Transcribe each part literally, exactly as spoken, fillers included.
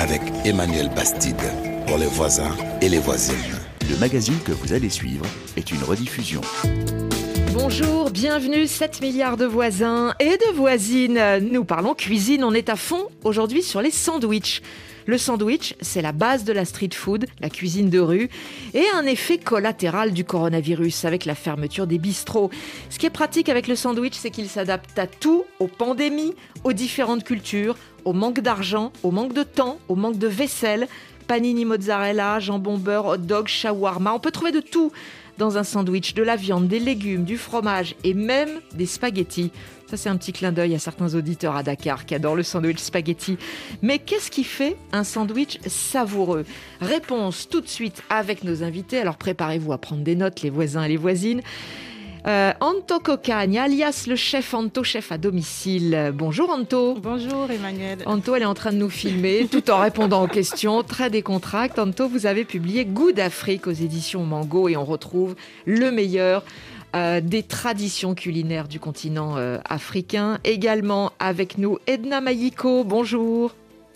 avec Emmanuel Bastide pour les voisins et les voisines. Le magazine que vous allez suivre est une rediffusion. Bonjour, bienvenue, sept milliards de voisins et de voisines. Nous parlons cuisine, on est à fond aujourd'hui sur les sandwichs. Le sandwich, c'est la base de la street food, la cuisine de rue, et un effet collatéral du coronavirus avec la fermeture des bistrots. Ce qui est pratique avec le sandwich, c'est qu'il s'adapte à tout, aux pandémies, aux différentes cultures, au manque d'argent, au manque de temps, au manque de vaisselle. Panini mozzarella, jambon beurre, hot dog, shawarma, on peut trouver de tout dans un sandwich, de la viande, des légumes, du fromage et même des spaghettis. Ça, c'est un petit clin d'œil à certains auditeurs à Dakar qui adorent le sandwich spaghetti. Mais qu'est-ce qui fait un sandwich savoureux ? Réponse tout de suite avec nos invités. Alors préparez-vous à prendre des notes, les voisins et les voisines. Euh, Anto Cocagne, alias le chef Anto, chef à domicile. Bonjour Anto. Bonjour Emmanuel. Anto, elle est en train de nous filmer tout en répondant aux questions, très décontracte. Anto, vous avez publié Goût d'Afrique aux éditions Mango et on retrouve le meilleur euh, des traditions culinaires du continent euh, africain. Également avec nous Edna Mayiko, bonjour.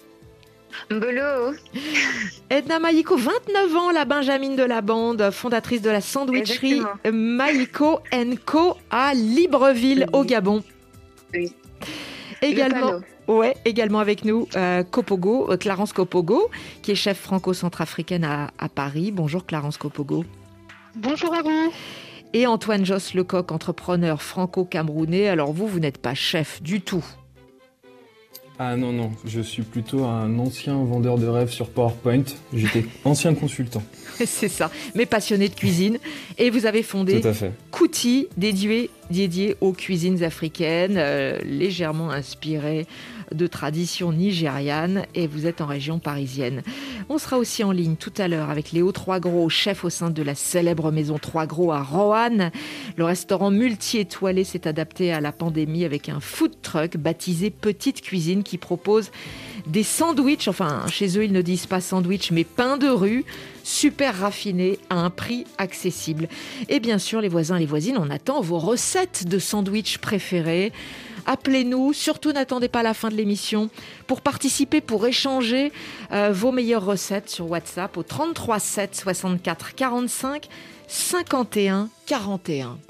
Bolo. Edna Mayiko, vingt-neuf ans, la Benjamine de la bande, fondatrice de la sandwicherie Mayiko and Co à Libreville, oui. Au Gabon. Oui. Également, ouais, également avec nous, euh, Kopogo, euh, Clarence Kopogo, qui est chef franco-centrafricaine à, à Paris. Bonjour Clarence Kopogo. Bonjour à vous. Et Antoine Josse Lecoq, entrepreneur franco-camerounais. Alors vous, vous n'êtes pas chef du tout. Ah non, non, je suis plutôt un ancien vendeur de rêves sur PowerPoint. J'étais ancien consultant. C'est ça, mais passionné de cuisine. Et vous avez fondé Kuti, dédié, dédié aux cuisines africaines, euh, légèrement inspiré de traditions nigérianes. Et vous êtes en région parisienne. On sera aussi en ligne tout à l'heure avec Léo Troisgros, chef au sein de la célèbre maison Troisgros à Roanne. Le restaurant multi-étoilé s'est adapté à la pandémie avec un food truck baptisé Petite Cuisine qui propose des sandwichs, enfin chez eux ils ne disent pas sandwich mais pain de rue, super raffinés à un prix accessible. Et bien sûr les voisins et les voisines, on attend vos recettes de sandwich préférées. Appelez-nous, surtout n'attendez pas la fin de l'émission pour participer, pour échanger euh, vos meilleures recettes sur WhatsApp au trente-trois sept soixante-quatre quarante-cinq cinquante et un quarante et un.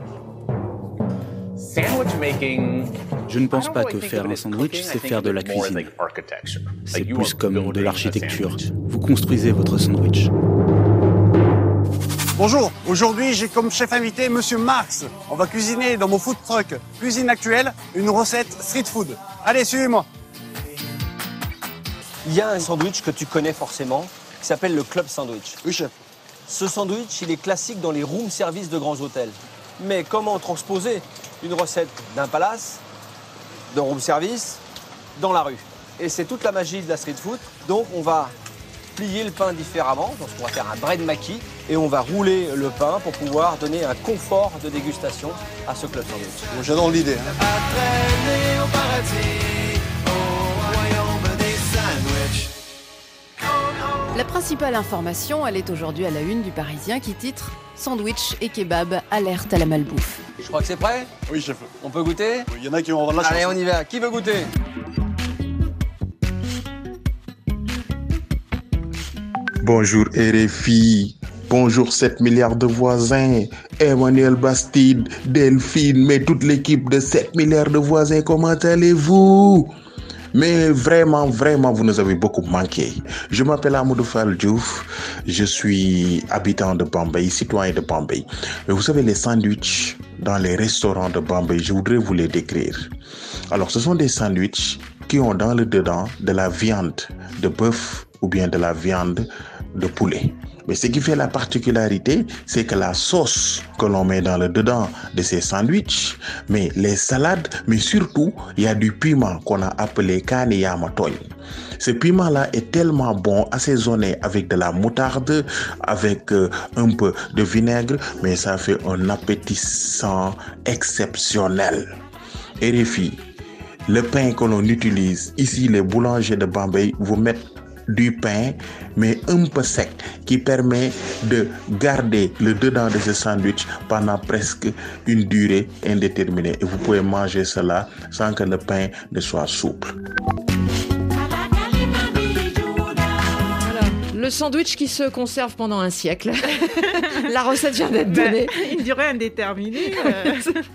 Je ne pense pas que faire un sandwich, c'est faire de la cuisine. C'est plus comme de l'architecture. Vous construisez votre sandwich. Bonjour, aujourd'hui j'ai comme chef invité Monsieur Marx. On va cuisiner dans mon food truck Cuisine Actuelle une recette street food. Allez, suivez-moi. Il y a un sandwich que tu connais forcément qui s'appelle le club sandwich. Oui, chef. Ce sandwich, il est classique dans les room service de grands hôtels. Mais comment transposer une recette d'un palace, de room service, dans la rue? Et c'est toute la magie de la street food. Donc on va plier le pain différemment. Donc on va faire un bread maquis et on va rouler le pain pour pouvoir donner un confort de dégustation à ce club sandwich. Bon, j'adore l'idée. Hein. La principale information, elle est aujourd'hui à la une du Parisien qui titre « Sandwich et kebab, alerte à la malbouffe ». Je crois que c'est prêt ? Oui, chef. On peut goûter ? Il y en a qui vont avoir de la chance. Allez, on y va. Qui veut goûter ? Bonjour R F I, bonjour sept milliards de voisins, Emmanuel Bastide, Delphine, mais toute l'équipe de sept milliards de voisins, comment allez-vous ? Mais vraiment, vraiment, vous nous avez beaucoup manqué. Je m'appelle Amadou Fall Diouf, je suis habitant de Bambey, citoyen de Bambey. Mais vous savez, les sandwichs dans les restaurants de Bambey, je voudrais vous les décrire. Alors, ce sont des sandwichs qui ont dans le dedans de la viande de bœuf ou bien de la viande de poulet. Mais ce qui fait la particularité, c'est que la sauce que l'on met dans le dedans de ces sandwichs, mais les salades, mais surtout, il y a du piment qu'on a appelé Kani Yamatoy. Ce piment-là est tellement bon, assaisonné avec de la moutarde, avec euh, un peu de vinaigre, mais ça fait un appétissant exceptionnel. R F I, le pain que l'on utilise, ici les boulangers de Bambey vous mettent du pain, mais un peu sec, qui permet de garder le dedans de ce sandwich pendant presque une durée indéterminée. Et vous pouvez manger cela sans que le pain ne soit souple. Le sandwich qui se conserve pendant un siècle. La recette vient d'être donnée. Ben, une durée indéterminée. Euh...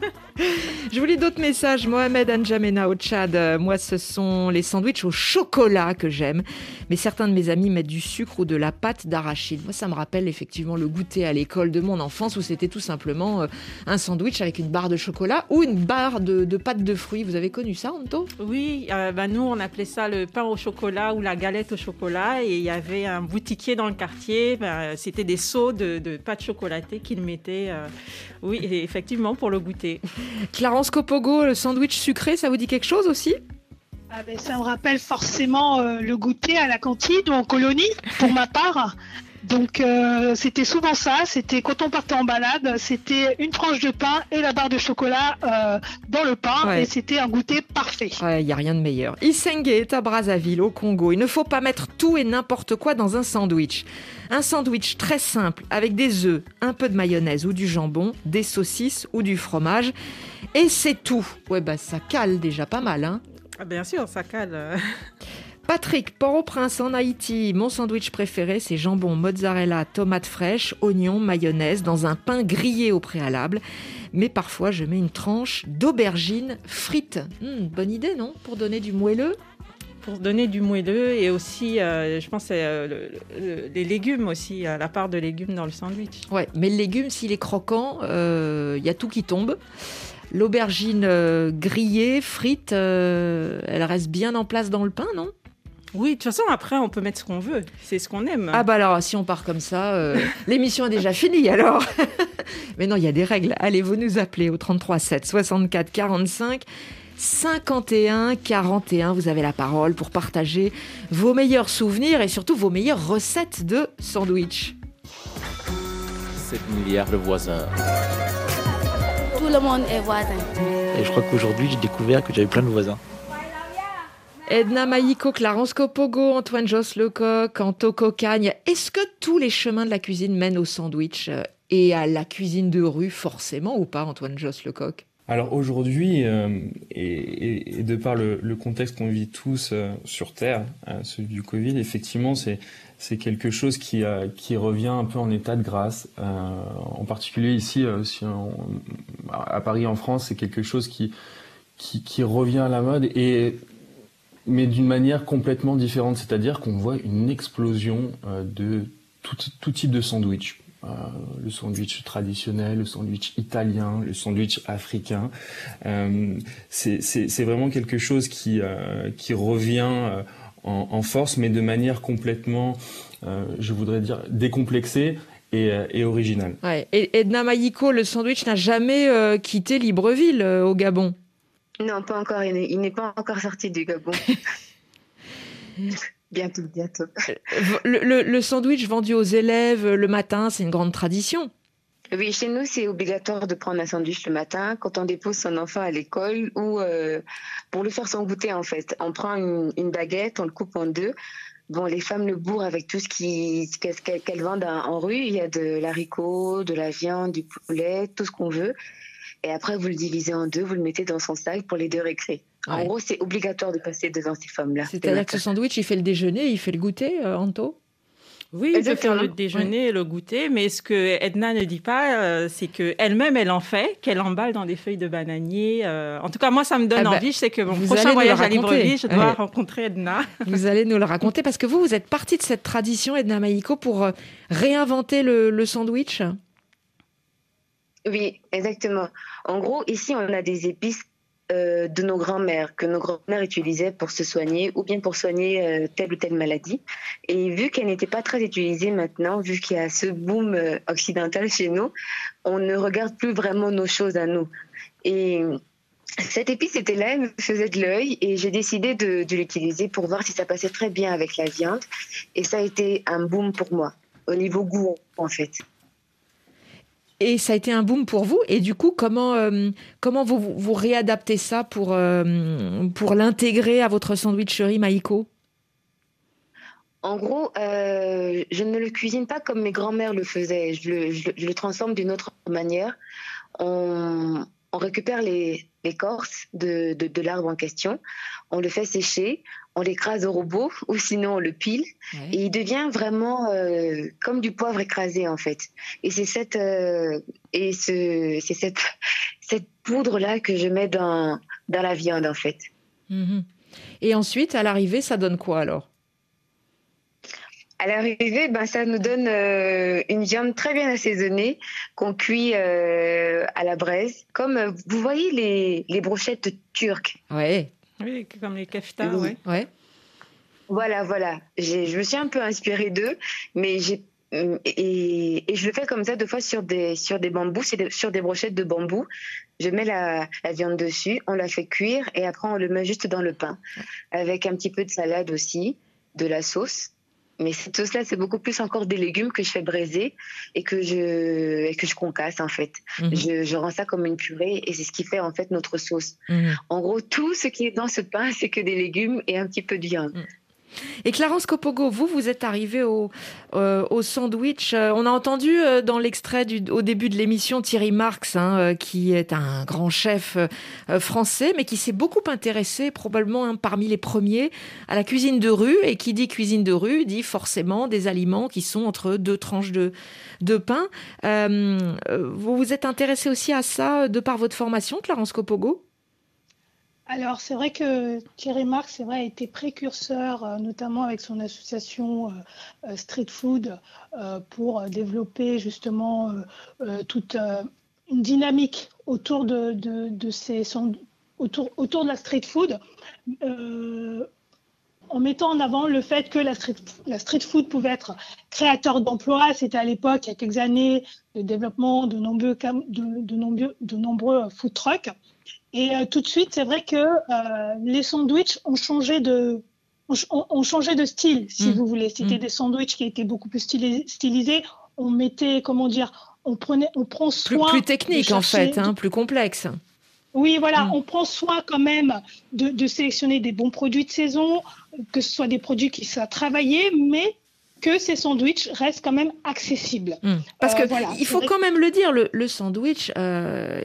Je vous lis d'autres messages. Mohamed Anjamena au Tchad. Euh, moi, ce sont les sandwichs au chocolat que j'aime. Mais certains de mes amis mettent du sucre ou de la pâte d'arachide. Moi, ça me rappelle effectivement le goûter à l'école de mon enfance où c'était tout simplement euh, un sandwich avec une barre de chocolat ou une barre de, de pâte de fruits. Vous avez connu ça, Anto ? Oui, euh, ben nous, on appelait ça le pain au chocolat ou la galette au chocolat. Et il y avait un boutiquier dans le quartier. Ben, c'était des seaux de, de pâte chocolatée qu'il mettait, euh, oui, effectivement, pour le goûter. Clarence Copogo, le sandwich sucré, ça vous dit quelque chose aussi ? Ah ben, ça me rappelle forcément euh, le goûter à la cantine ou en colonie, pour ma part. Donc euh, c'était souvent ça, c'était quand on partait en balade, c'était une tranche de pain et la barre de chocolat euh, dans le pain, ouais. Et c'était un goûter parfait. Il ouais, n'y a rien de meilleur. Isenge est à Brazzaville, au Congo. Il ne faut pas mettre tout et n'importe quoi dans un sandwich. Un sandwich très simple, avec des œufs, un peu de mayonnaise ou du jambon, des saucisses ou du fromage. Et c'est tout. Ouais, bah ça cale déjà pas mal, hein. Ah, bien sûr, ça cale. Patrick, Port-au-Prince en Haïti. Mon sandwich préféré, c'est jambon, mozzarella, tomates fraîches, oignons, mayonnaise dans un pain grillé au préalable. Mais parfois, je mets une tranche d'aubergine frite. Mmh, bonne idée, non ? Pour donner du moelleux ? Pour donner du moelleux et aussi, euh, je pense, euh, le, le, les légumes aussi, euh, la part de légumes dans le sandwich. Ouais, mais le légume, s'il est croquant, il euh, y a tout qui tombe. L'aubergine euh, grillée, frite, euh, elle reste bien en place dans le pain, non ? Oui, de toute façon, après, on peut mettre ce qu'on veut. C'est ce qu'on aime. Ah bah alors, si on part comme ça, euh, l'émission est déjà finie, alors. Mais non, il y a des règles. Allez, vous nous appelez au trente-trois sept soixante-quatre quarante-cinq cinquante et un quarante et un. Vous avez la parole pour partager vos meilleurs souvenirs et surtout vos meilleures recettes de sandwich. sept milliards de voisins. Tout le monde est voisin. Et je crois qu'aujourd'hui, j'ai découvert que j'avais plein de voisins. Edna Maïko, Clarence Copogo, Antoine Josse Lecoq, Anto Cocagne. Est-ce que tous les chemins de la cuisine mènent au sandwich et à la cuisine de rue, forcément, ou pas, Antoine Josse Lecoq ? Alors aujourd'hui, euh, et, et, et de par le, le contexte qu'on vit tous euh, sur Terre, euh, celui du Covid, effectivement, c'est, c'est quelque chose qui, euh, qui revient un peu en état de grâce. Euh, en particulier ici, euh, si on, à Paris, en France, c'est quelque chose qui, qui, qui revient à la mode, et, mais d'une manière complètement différente. C'est-à-dire qu'on voit une explosion euh, de tout, tout type de sandwich. Euh, le sandwich traditionnel, le sandwich italien, le sandwich africain. Euh, c'est, c'est, c'est vraiment quelque chose qui, euh, qui revient euh, en, en force, mais de manière complètement, euh, je voudrais dire, décomplexée et, euh, et originale. Ouais. Et Edna Maïko, le sandwich n'a jamais euh, quitté Libreville euh, au Gabon ? Non, pas encore. Il n'est, il n'est pas encore sorti du Gabon. Bientôt, bientôt. Le, le, le sandwich vendu aux élèves le matin, c'est une grande tradition. Oui, chez nous, c'est obligatoire de prendre un sandwich le matin quand on dépose son enfant à l'école ou euh, pour lui faire son goûter, en fait. On prend une, une baguette, on le coupe en deux. Bon, les femmes le bourrent avec tout ce, qui, ce qu'elles, qu'elles vendent en rue. Il y a de l'haricot, de la viande, du poulet, tout ce qu'on veut. Et après, vous le divisez en deux, vous le mettez dans son sac pour les deux récrés. En ouais. gros, c'est obligatoire de passer devant ces femmes-là. C'est-à-dire que ce sandwich, il fait le déjeuner, il fait le goûter, euh, Anto ? Oui, il peut faire le déjeuner et le goûter, mais ce que Edna ne dit pas, euh, c'est qu'elle-même, elle en fait, qu'elle emballe dans des feuilles de bananier. Euh, en tout cas, moi, ça me donne ah bah, envie. Je sais que mon prochain voyage à Libreville, je dois ouais. rencontrer Edna. Vous allez nous le raconter, parce que vous, vous êtes partie de cette tradition, Edna Maïko, pour euh, réinventer le, le sandwich. Oui, exactement. En gros, ici, on a des épices euh, de nos grands-mères, que nos grands-mères utilisaient pour se soigner ou bien pour soigner euh, telle ou telle maladie. Et vu qu'elles n'étaient pas très utilisées maintenant, vu qu'il y a ce boom euh, occidental chez nous, on ne regarde plus vraiment nos choses à nous. Et cette épice était là, elle me faisait de l'œil, et j'ai décidé de, de l'utiliser pour voir si ça passait très bien avec la viande. Et ça a été un boom pour moi, au niveau goût, en fait. Et ça a été un boom pour vous. Et du coup, comment, euh, comment vous, vous réadaptez ça pour, euh, pour l'intégrer à votre sandwicherie, Maïko ? En gros, euh, je ne le cuisine pas comme mes grands-mères le faisaient. Je le, je, je le transforme d'une autre manière. On, on récupère les, l'écorce de, de, de l'arbre en question, on le fait sécher, on l'écrase au robot ou sinon on le pile ouais. et il devient vraiment euh, comme du poivre écrasé en fait. Et c'est cette euh, et ce c'est cette cette poudre là que je mets dans dans la viande en fait. Mmh. Et ensuite à l'arrivée ça donne quoi alors? À l'arrivée, ben, ça nous donne euh, une viande très bien assaisonnée qu'on cuit euh, à la braise. Comme euh, vous voyez les, les brochettes turques. Ouais. Oui, comme les kefta, oui. Ouais. ouais. Voilà, voilà. J'ai, je me suis un peu inspirée d'eux, mais j'ai et, et je le fais comme ça deux fois sur des sur des bambous, c'est des, sur des brochettes de bambou. Je mets la, la viande dessus, on la fait cuire et après on le met juste dans le pain, avec un petit peu de salade aussi, de la sauce. Mais cette sauce-là, c'est beaucoup plus encore des légumes que je fais braiser et que je, et que je concasse, en fait. Mmh. Je, je rends ça comme une purée et c'est ce qui fait, en fait, notre sauce. Mmh. En gros, tout ce qui est dans ce pain, c'est que des légumes et un petit peu de viande. Mmh. Et Clarence Kopogo, vous, vous êtes arrivée au, euh, au sandwich. Euh, on a entendu euh, dans l'extrait du, au début de l'émission Thierry Marx, hein, euh, qui est un grand chef euh, français, mais qui s'est beaucoup intéressé, probablement hein, parmi les premiers, à la cuisine de rue. Et qui dit cuisine de rue, dit forcément des aliments qui sont entre deux tranches de, de pain. Euh, vous vous êtes intéressé aussi à ça de par votre formation, Clarence Kopogo ? Alors, c'est vrai que Thierry Marx, c'est vrai, a été précurseur, euh, notamment avec son association euh, Street Food, euh, pour développer justement euh, euh, toute euh, une dynamique autour de, de, de ces, autour, autour de la street food, euh, en mettant en avant le fait que la street, la street food pouvait être créateur d'emplois. C'était à l'époque, il y a quelques années, le développement de nombreux, de, de nombreux, de nombreux food trucks. Et euh, tout de suite, c'est vrai que euh, les sandwichs ont changé de, ont, ont changé de style, si mmh. vous voulez. C'était mmh. des sandwichs qui étaient beaucoup plus stylisés. stylisés. On mettait, comment dire, on prenait, on prend soin. Plus, plus technique en fait, hein, plus complexe. Oui, voilà, mmh. on prend soin quand même de, de sélectionner des bons produits de saison, que ce soit des produits qui soient travaillés, mais que ces sandwichs restent quand même accessibles. Mmh. Parce euh, que voilà, il faut quand même le dire, le, le sandwich, euh,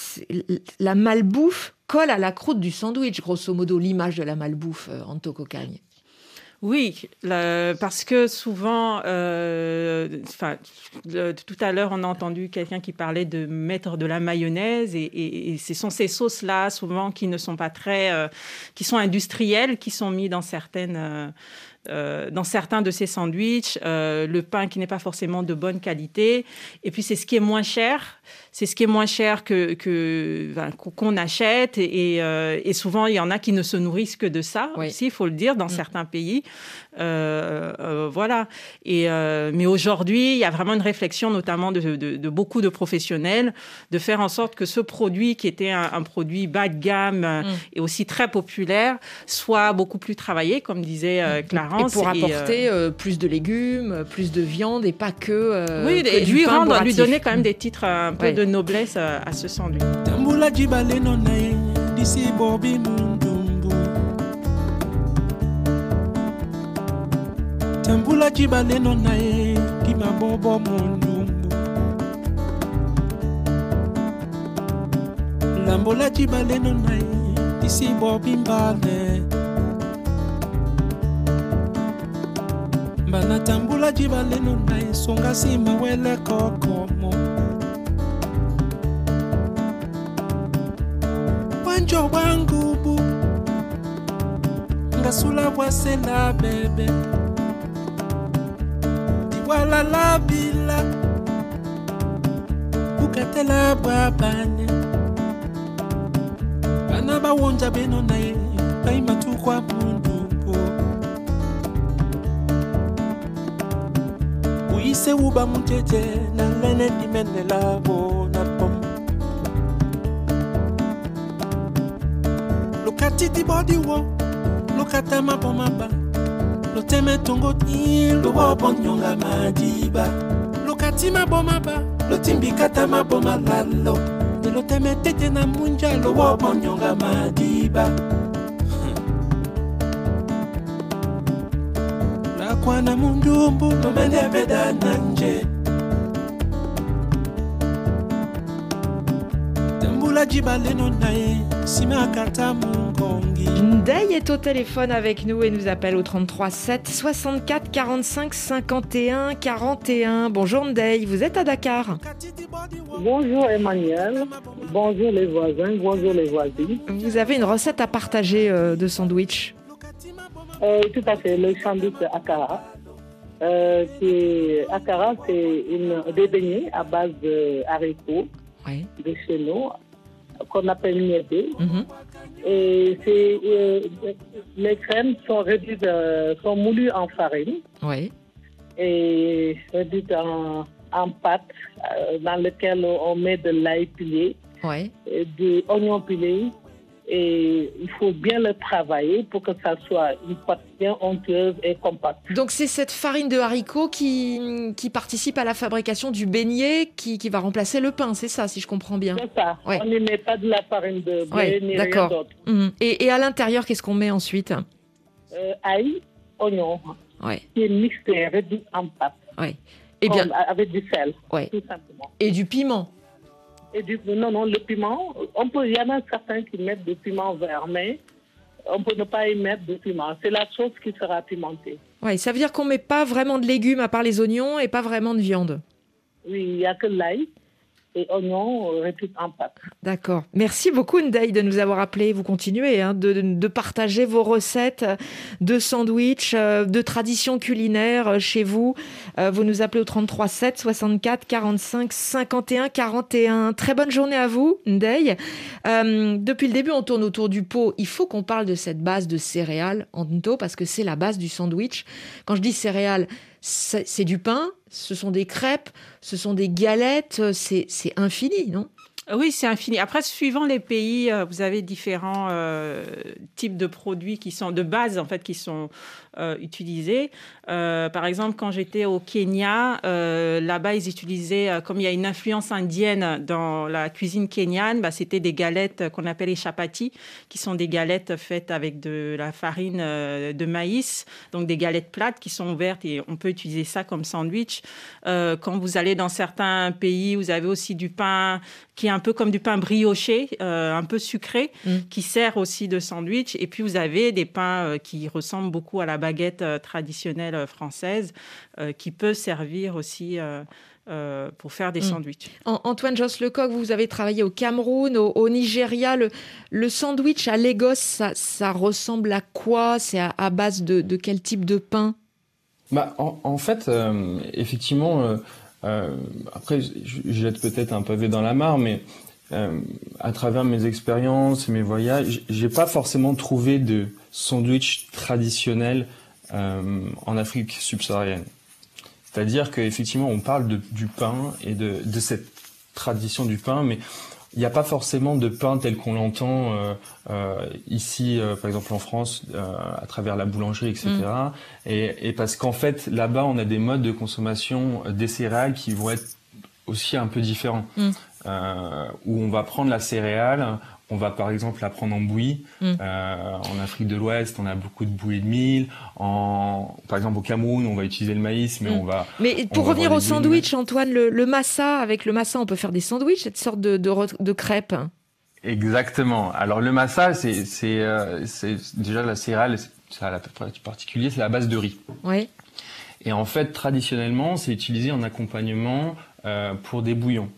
la malbouffe colle à la croûte du sandwich, grosso modo, l'image de la malbouffe, euh, Anto Kocagne. Oui, le, parce que souvent, euh, le, tout à l'heure, on a entendu quelqu'un qui parlait de mettre de la mayonnaise et, et, et ce sont ces sauces-là, souvent, qui ne sont pas très... Euh, qui sont industrielles, qui sont mises dans certaines... Euh, Euh, dans certains de ces sandwichs, euh, le pain qui n'est pas forcément de bonne qualité. Et puis, c'est ce qui est moins cher. C'est ce qui est moins cher que, que, ben, qu'on achète. Et, et, euh, et souvent, il y en a qui ne se nourrissent que de ça oui. aussi, il faut le dire, dans mmh. certains pays. Euh, euh, voilà. Et, euh, mais aujourd'hui, il y a vraiment une réflexion, notamment de, de, de beaucoup de professionnels, de faire en sorte que ce produit, qui était un, un produit bas de gamme mmh. et aussi très populaire, soit beaucoup plus travaillé, comme disait euh, Clarence. Et pour apporter et, euh, plus de légumes, plus de viande et pas que euh, oui, que et lui rendre, lui donner quand même des titres un peu ouais. de noblesse à, à ce sandwich. Tambula jibale no nae kima bobo mundumbu Lambola jibale no nae disi bobi mbale Bana tambula jibale no nae songa sima wele kokomo Wanjo wangubu Ngasula wasela bebe Wala la villa Bukatela babane Bana ba wonja beno nae Baima tu kwa mundumbo Uise uba munteje Na lene dimene labo na pom Lokati di body wo Lokata maboma ba Lo teme tongo ti lo wobon nyonga madiba Lo katima boma ba Lo timbi kata maboma lalo De lo teme tete na munja lo wobon nyonga madiba La kwana mundumbu lo mende beda nanje Ndeye est au téléphone avec nous et nous appelle au trente-trois sept soixante-quatre quarante-cinq cinquante et un quarante et un. Bonjour Ndeye, vous êtes à Dakar. Bonjour Emmanuel, bonjour les voisins, bonjour les voisines. Vous avez une recette à partager euh, de sandwich? euh, Tout à fait, le sandwich Akara. Euh, c'est, Akara, c'est une, des beignets à base de haricots, oui. de chez nous, qu'on appelle niébé. Mm-hmm. Et c'est, euh, les crèmes sont réduites, euh, sont moulues en farine. Oui. Et réduites en, en pâte, euh, dans lequel on met de l'ail pilé, oui. et de oignons pilés. Et il faut bien le travailler pour que ça soit une pâte bien onctueuse et compacte. Donc c'est cette farine de haricots qui, qui participe à la fabrication du beignet qui, qui va remplacer le pain, c'est ça, si je comprends bien? C'est ça, ouais. On n'y met pas de la farine de blé ouais, ni d'accord. rien d'autre. Mmh. Et, et à l'intérieur, qu'est-ce qu'on met ensuite? euh, Ail, oignon, ouais. qui est mixé, réduit en pâte. Ouais. Et bien, avec du sel, ouais. tout simplement. Et du piment? Et du, non, non, le piment, on peut, il y en a certains qui mettent du piment vert, mais on peut ne pas y mettre de piment. C'est la sauce qui sera pimentée. Oui, ça veut dire qu'on ne met pas vraiment de légumes à part les oignons et pas vraiment de viande? Oui, il n'y a que l'ail et oignons réduits en pâte. D'accord. Merci beaucoup Ndeye de nous avoir appelés. Vous continuez hein, de, de partager vos recettes de sandwich, de traditions culinaires chez vous. Vous nous appelez au trente-trois sept soixante-quatre quarante-cinq cinquante et un quarante et un. Très bonne journée à vous Ndeye. Euh, depuis le début, on tourne autour du pot. Il faut qu'on parle de cette base de céréales en nto parce que c'est la base du sandwich. Quand je dis céréales, c'est, c'est du pain, ce sont des crêpes, ce sont des galettes, c'est, c'est infini, non? Oui, c'est infini. Après, suivant les pays, vous avez différents euh, types de produits qui sont de base en fait qui sont euh, utilisés. Euh, par exemple, quand j'étais au Kenya, euh, là-bas ils utilisaient, euh, comme il y a une influence indienne dans la cuisine kenyane, bah, c'était des galettes qu'on appelle les chapati, qui sont des galettes faites avec de la farine euh, de maïs, donc des galettes plates qui sont ouvertes et on peut utiliser ça comme sandwich. Euh, quand vous allez dans certains pays, vous avez aussi du pain qui est un peu comme du pain brioché, euh, un peu sucré, mmh. qui sert aussi de sandwich. Et puis, vous avez des pains euh, qui ressemblent beaucoup à la baguette euh, traditionnelle euh, française, euh, qui peut servir aussi euh, euh, pour faire des mmh. sandwichs. Antoine Josse-Lecoq, vous avez travaillé au Cameroun, au, au Nigeria. Le, le sandwich à Lagos, ça, ça ressemble à quoi? C'est à, à base de, de quel type de pain? Bah, en, en fait, euh, effectivement... Euh, Euh, après, je, je jette peut-être un pavé dans la mare, mais euh, à travers mes expériences et mes voyages, j'ai pas forcément trouvé de sandwich traditionnel euh, en Afrique subsaharienne. C'est-à-dire qu'effectivement, on parle de, du pain et de, de cette tradition du pain, mais il n'y a pas forcément de pain tel qu'on l'entend euh, euh, ici, euh, par exemple en France, euh, à travers la boulangerie, et cetera. Mmh. Et, et parce qu'en fait, là-bas, on a des modes de consommation des céréales qui vont être aussi un peu différents. Mmh. Euh, où on va prendre la céréale, on va par exemple la prendre en bouillie. Mmh. Euh, en Afrique de l'Ouest, on a beaucoup de bouillies de mil. En, par exemple, au Cameroun, on va utiliser le maïs, mais mmh. on va... Mais pour revenir au sandwich, Antoine, le, le massa, avec le massa, on peut faire des sandwichs, cette sorte de, de, de crêpe. Exactement. Alors le massa, c'est, c'est, euh, c'est déjà la céréale, c'est à la particulier, c'est la base de riz. Oui. Et en fait, traditionnellement, c'est utilisé en accompagnement euh, pour des bouillons.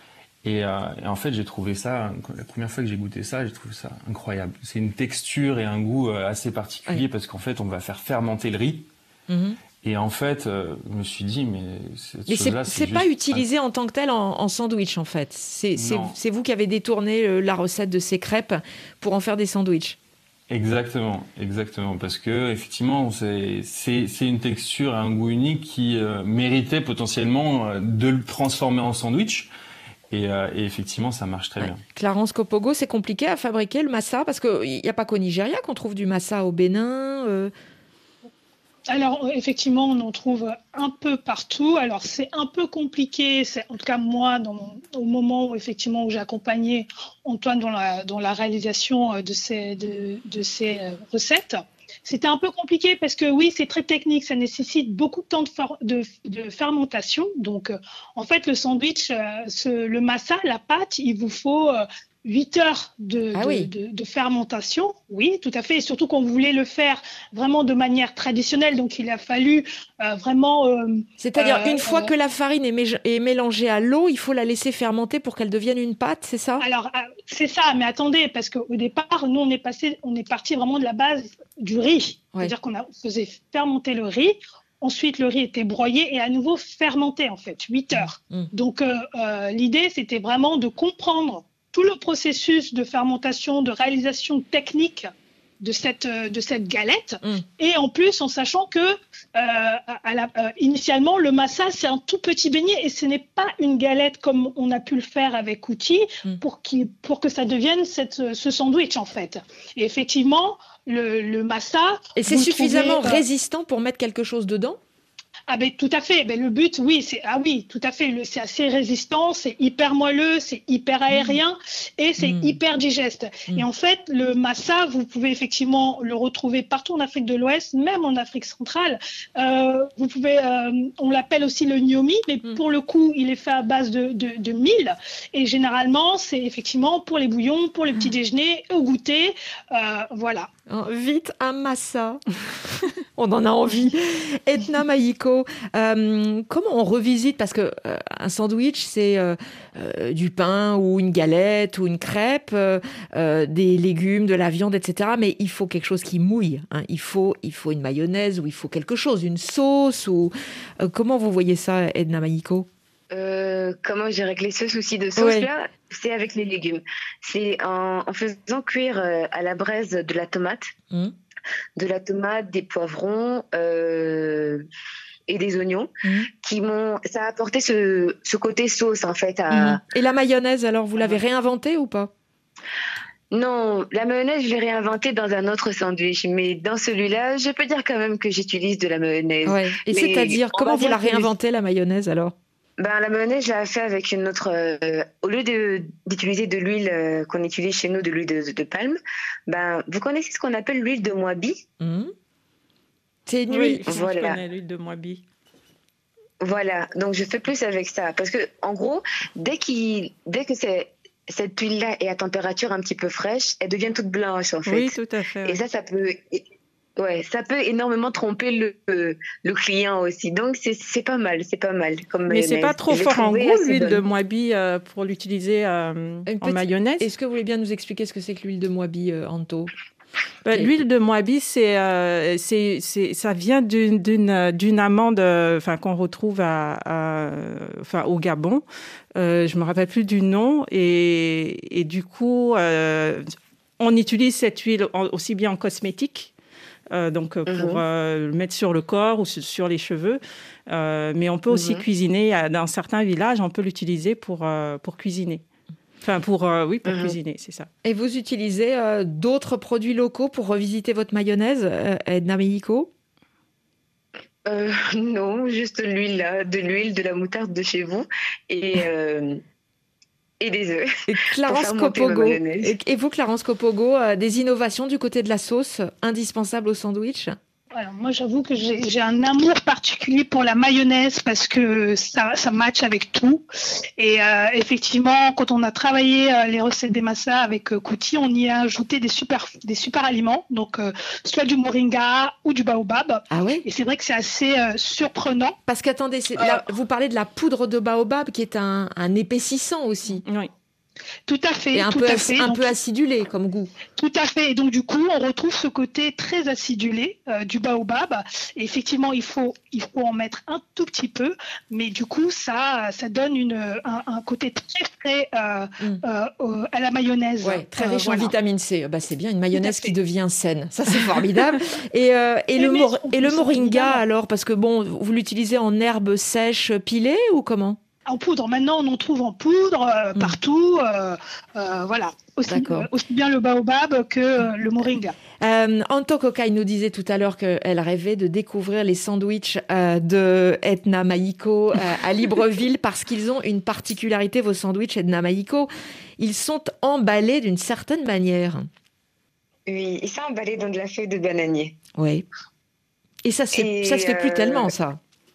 Et, euh, et en fait, j'ai trouvé ça, la première fois que j'ai goûté ça, j'ai trouvé ça incroyable. C'est une texture et un goût euh, assez particulier, oui. Parce qu'en fait, on va faire fermenter le riz. Mm-hmm. Et en fait, euh, je me suis dit, mais cette mais chose-là, c'est, c'est, c'est pas juste... utilisé en tant que tel en, en sandwich, en fait. C'est, c'est, c'est vous qui avez détourné la recette de ces crêpes pour en faire des sandwichs. Exactement, exactement, parce que effectivement, c'est, c'est, c'est une texture et un goût unique qui euh, méritait potentiellement euh, de le transformer en sandwich. Et, euh, et effectivement, ça marche très ouais. bien. Clarence Kopogo, c'est compliqué à fabriquer le massa parce qu'il n'y a pas qu'au Nigeria qu'on trouve du massa, au Bénin. Euh... Alors, effectivement, on en trouve un peu partout. Alors, c'est un peu compliqué. C'est, en tout cas, moi, dans mon, au moment où, effectivement, où j'ai accompagné Antoine dans la, dans la réalisation de ces, de, de ces recettes, c'était un peu compliqué parce que, oui, c'est très technique. Ça nécessite beaucoup de temps de, for- de, de fermentation. Donc, euh, en fait, le sandwich, euh, ce, le massa, la pâte, il vous faut... Euh, huit heures de, ah de, oui. de, de fermentation, oui, tout à fait, et surtout qu'on voulait le faire vraiment de manière traditionnelle, donc il a fallu euh, vraiment... Euh, C'est-à-dire, euh, une fois euh, que la farine est, mé- est mélangée à l'eau, il faut la laisser fermenter pour qu'elle devienne une pâte, c'est ça? Alors, euh, c'est ça, mais attendez, parce qu'au départ, nous, on est, passé, on est parti vraiment de la base du riz, ouais. C'est-à-dire qu'on a, on faisait fermenter le riz. Ensuite, le riz était broyé et à nouveau fermenté, en fait, huit heures. Mmh. Donc, euh, euh, l'idée, c'était vraiment de comprendre tout le processus de fermentation, de réalisation technique de cette, de cette galette. Mmh. Et en plus, en sachant que, euh, à la, euh, initialement, le massa, c'est un tout petit beignet et ce n'est pas une galette comme on a pu le faire avec Kouti mmh. pour, qui, pour que ça devienne cette, ce sandwich, en fait. Et effectivement, le, le massa... Et c'est suffisamment trouvez, résistant pour mettre quelque chose dedans? Ah ben tout à fait. Ben, le but, oui, c'est ah oui, tout à fait. Le, c'est assez résistant, c'est hyper moelleux, c'est hyper aérien mmh. et c'est mmh. hyper digeste. Mmh. Et en fait, le massa, vous pouvez effectivement le retrouver partout en Afrique de l'Ouest, même en Afrique centrale. Euh, vous pouvez, euh, on l'appelle aussi le gnomi, mais mmh. pour le coup, il est fait à base de, de, de mil. Et généralement, c'est effectivement pour les bouillons, pour les petits déjeuners, au goûter, euh, voilà. Oh, vite un massa. On en a envie. Edna Mahiko, euh, comment on revisite, parce que euh, un sandwich, c'est euh, euh, du pain ou une galette ou une crêpe, euh, euh, des légumes, de la viande, et cetera. Mais il faut quelque chose qui mouille. Hein. Il faut, il faut une mayonnaise ou il faut quelque chose, une sauce. Ou euh, comment vous voyez ça, Edna Mahiko? Euh, comment j'ai réglé ce souci de sauce ouais. là, c'est avec les légumes. C'est en, en faisant cuire euh, à la braise de la tomate, mmh. de la tomate, des poivrons euh, et des oignons, mmh. qui m'ont, ça a apporté ce, ce côté sauce en fait. À... Mmh. Et la mayonnaise, alors vous l'avez réinventée ou pas? Non, la mayonnaise, je l'ai réinventée dans un autre sandwich, mais dans celui-là, je peux dire quand même que j'utilise de la mayonnaise. Ouais. Et mais c'est-à-dire, comment vous la réinventez, la mayonnaise alors? Ben, la mayonnaise, je l'ai fait avec une autre... Euh, au lieu de, d'utiliser de l'huile euh, qu'on utilise chez nous, de l'huile de, de palme, ben, vous connaissez ce qu'on appelle l'huile de moabi? Mmh. C'est une huile. Oui, voilà. Je connais l'huile de moabi. Voilà, donc je fais plus avec ça. Parce que, en gros, dès, qu'il, dès que c'est, cette huile-là est à température un petit peu fraîche, elle devient toute blanche, en fait. Oui, tout à fait. Et ça, ça peut... Ouais, ça peut énormément tromper le, le, le client aussi. Donc, c'est, c'est pas mal, c'est pas mal. Comme mais c'est pas trop fort en goût, l'huile de moabi, euh, pour l'utiliser euh, en petite... mayonnaise. Est-ce que vous voulez bien nous expliquer ce que c'est que l'huile de moabi, euh, Anto? Ben, okay. L'huile de moabi, c'est, euh, c'est, c'est, ça vient d'une, d'une, d'une amande enfin, qu'on retrouve à, à, enfin, au Gabon. Euh, je me rappelle plus du nom. Et, et du coup, euh, on utilise cette huile aussi bien en cosmétique, Euh, donc pour mmh. euh, le mettre sur le corps ou sur les cheveux. Euh, mais on peut aussi mmh. cuisiner. Dans certains villages, on peut l'utiliser pour, euh, pour cuisiner. Enfin, pour, euh, oui, pour mmh. cuisiner, c'est ça. Et vous utilisez euh, d'autres produits locaux pour revisiter votre mayonnaise, euh, Edna Mahiko? euh, Non, juste l'huile, de l'huile, de la moutarde de chez vous. Et... Euh... Et des œufs. Et Clarence Kopogo. Et, et vous, Clarence Kopogo, euh, des innovations du côté de la sauce indispensables au sandwich? Alors, moi, j'avoue que j'ai, j'ai un amour particulier pour la mayonnaise parce que ça, ça match avec tout. Et euh, effectivement, quand on a travaillé euh, les recettes des massas avec euh, Kouti, on y a ajouté des super, des super aliments, donc euh, soit du moringa ou du baobab. Ah oui? Et c'est vrai que c'est assez euh, surprenant. Parce qu'attendez, c'est, là, vous parlez de la poudre de baobab qui est un, un épaississant aussi. Oui. Tout à fait. Et un, tout peu, à ac- fait. un donc, peu acidulé comme goût. Tout à fait. Et donc, du coup, on retrouve ce côté très acidulé euh, du baobab. Et effectivement, il faut, il faut en mettre un tout petit peu. Mais du coup, ça, ça donne une, un, un côté très frais euh, mm. euh, à la mayonnaise. Ouais, très riche euh, en voilà. vitamine C. Bah, c'est bien, une mayonnaise qui devient saine. Ça, c'est formidable. et, euh, et, et, le, mor- et le moringa, alors, parce que bon, vous l'utilisez en herbe sèche pilée ou comment? En poudre. Maintenant, on en trouve en poudre euh, mmh. partout. Euh, euh, voilà. Aussi, euh, aussi bien le baobab que euh, le moringa. Euh, Anto Kokai nous disait tout à l'heure qu'elle rêvait de découvrir les sandwichs euh, de Edna Mahiko euh, à Libreville parce qu'ils ont une particularité, vos sandwichs, Edna Mahiko. Ils sont emballés d'une certaine manière. Oui, ils sont emballés dans de la feuille de bananier. Oui. Et ça se fait, ça se fait plus euh... tellement, ça.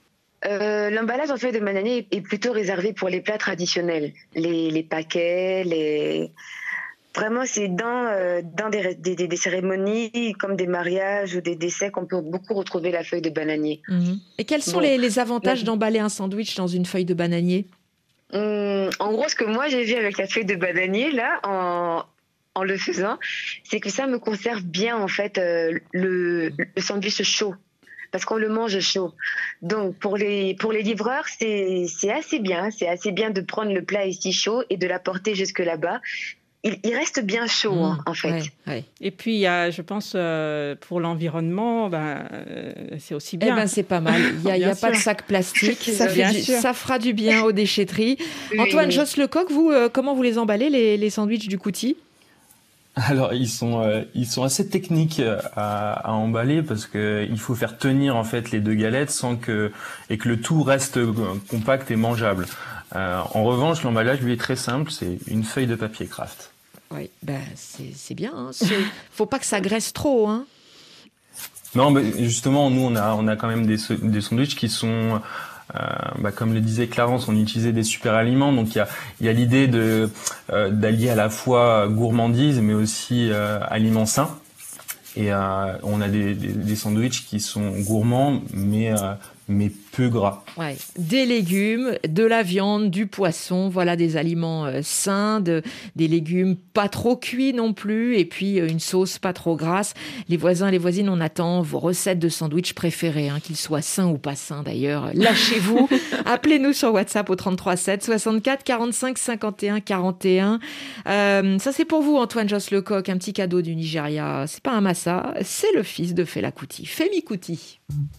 euh, L'emballage en feuilles de bananier est plutôt réservé pour les plats traditionnels, les, les paquets, les... Vraiment, c'est dans, euh, dans des, des, des cérémonies comme des mariages ou des décès qu'on peut beaucoup retrouver la feuille de bananier. Mmh. Et quels sont bon, les, les avantages là, d'emballer un sandwich dans une feuille de bananier? Hum, en gros, ce que moi j'ai vu avec la feuille de bananier, là, en, en le faisant, c'est que ça me conserve bien, en fait, euh, le, le sandwich chaud. Parce qu'on le mange chaud. Donc, pour les, pour les livreurs, c'est, c'est assez bien. C'est assez bien de prendre le plat ici chaud et de l'apporter jusque là-bas. Il, il reste bien chaud, mmh, hein, en fait. Ouais, ouais. Et puis, il y a, je pense, euh, pour l'environnement, ben, euh, c'est aussi bien. Eh ben, c'est pas mal. Il n'y a, il y a pas de sac plastique. Ça, fait du, ça fera du bien aux déchetteries. Oui. Antoine Josse-Lecoq, vous, euh, comment vous les emballez, les, les sandwichs du Couty? Alors ils sont euh, ils sont assez techniques à, à emballer parce que il faut faire tenir en fait les deux galettes sans que et que le tout reste compact et mangeable. Euh, en revanche, l'emballage lui est très simple, c'est une feuille de papier Kraft. Oui, ben c'est c'est bien. Hein. C'est... Faut pas que ça graisse trop, hein. Non, mais justement, nous on a on a quand même des des sandwichs qui sont Euh, bah, comme le disait Clarence, on utilisait des super aliments, donc il y a, il y a l'idée de euh, d'allier à la fois gourmandise mais aussi euh, aliments sains. Et euh, on a des, des, des sandwichs qui sont gourmands mais euh, mais peu gras. Ouais, des légumes, de la viande, du poisson, voilà des aliments euh, sains, de, des légumes pas trop cuits non plus, et puis euh, une sauce pas trop grasse. Les voisins et les voisines, on attend vos recettes de sandwich préférées, hein, qu'ils soient sains ou pas sains d'ailleurs. Lâchez-vous, appelez-nous sur WhatsApp au trente-trois sept, soixante-quatre, quarante-cinq, cinquante et un, quarante et un. Euh, ça c'est pour vous Antoine Josse-Lecoq, un petit cadeau du Nigeria. C'est pas un massa, c'est le fils de Fela Kuti, Femi Kuti.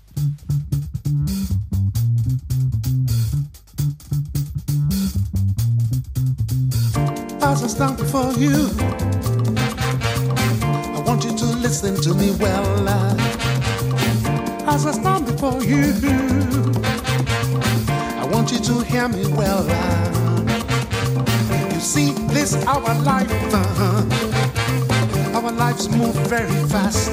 As I stand before you, I want you to listen to me well. As I stand before you, I want you to hear me well. You see, this our life, our lives move very fast.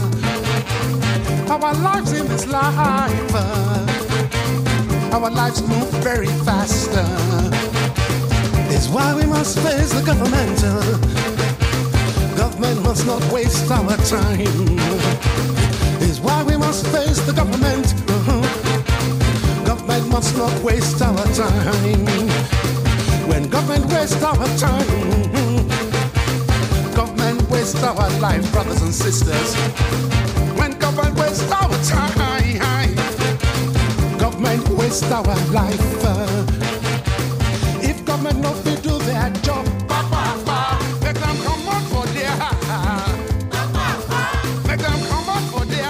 Our lives in this life, our lives move very fast. It's why we must face the government. Government must not waste our time. It's why we must face the government. Government must not waste our time. When government wastes our time, government wastes our life, brothers and sisters. When government wastes our time, government wastes our life. If government not to do their job, make them come out for their, make them come out for their.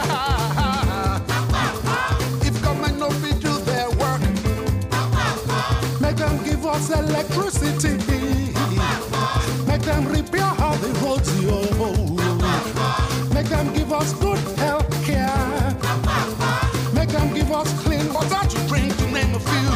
If government not to do their work, make them give us electricity. Make them repair all the roads, yo. Make them give us good health care. Make them give us clean water to drink, to name a few.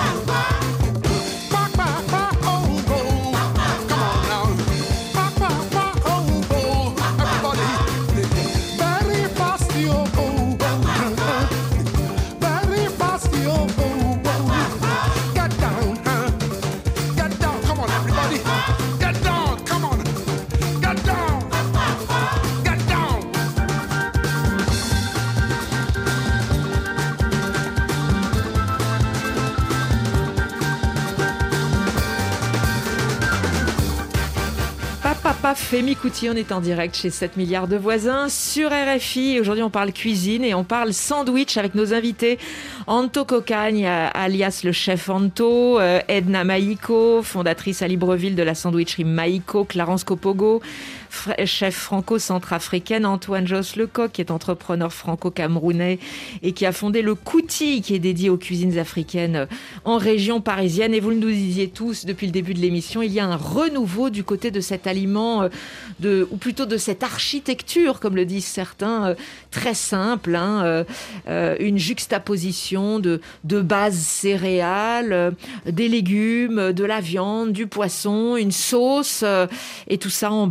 Papa Femi Kuti, on est en direct chez sept milliards de voisins sur R F I. Aujourd'hui, on parle cuisine et on parle sandwich avec nos invités. Anto Cocagne, alias le chef Anto, Edna Maïko, fondatrice à Libreville de la sandwicherie Maïko, Clarence Kopogo, chef franco-centrafricaine, Antoine Josse-Lecoq, qui est entrepreneur franco-camerounais et qui a fondé le Kuti, qui est dédié aux cuisines africaines en région parisienne. Et vous nous disiez tous depuis le début de l'émission, il y a un renouveau du côté de cet aliment, de, ou plutôt de cette architecture, comme le disent certains, très simple, hein, euh, une juxtaposition de, de bases céréales, des légumes, de la viande, du poisson, une sauce, et tout ça emballé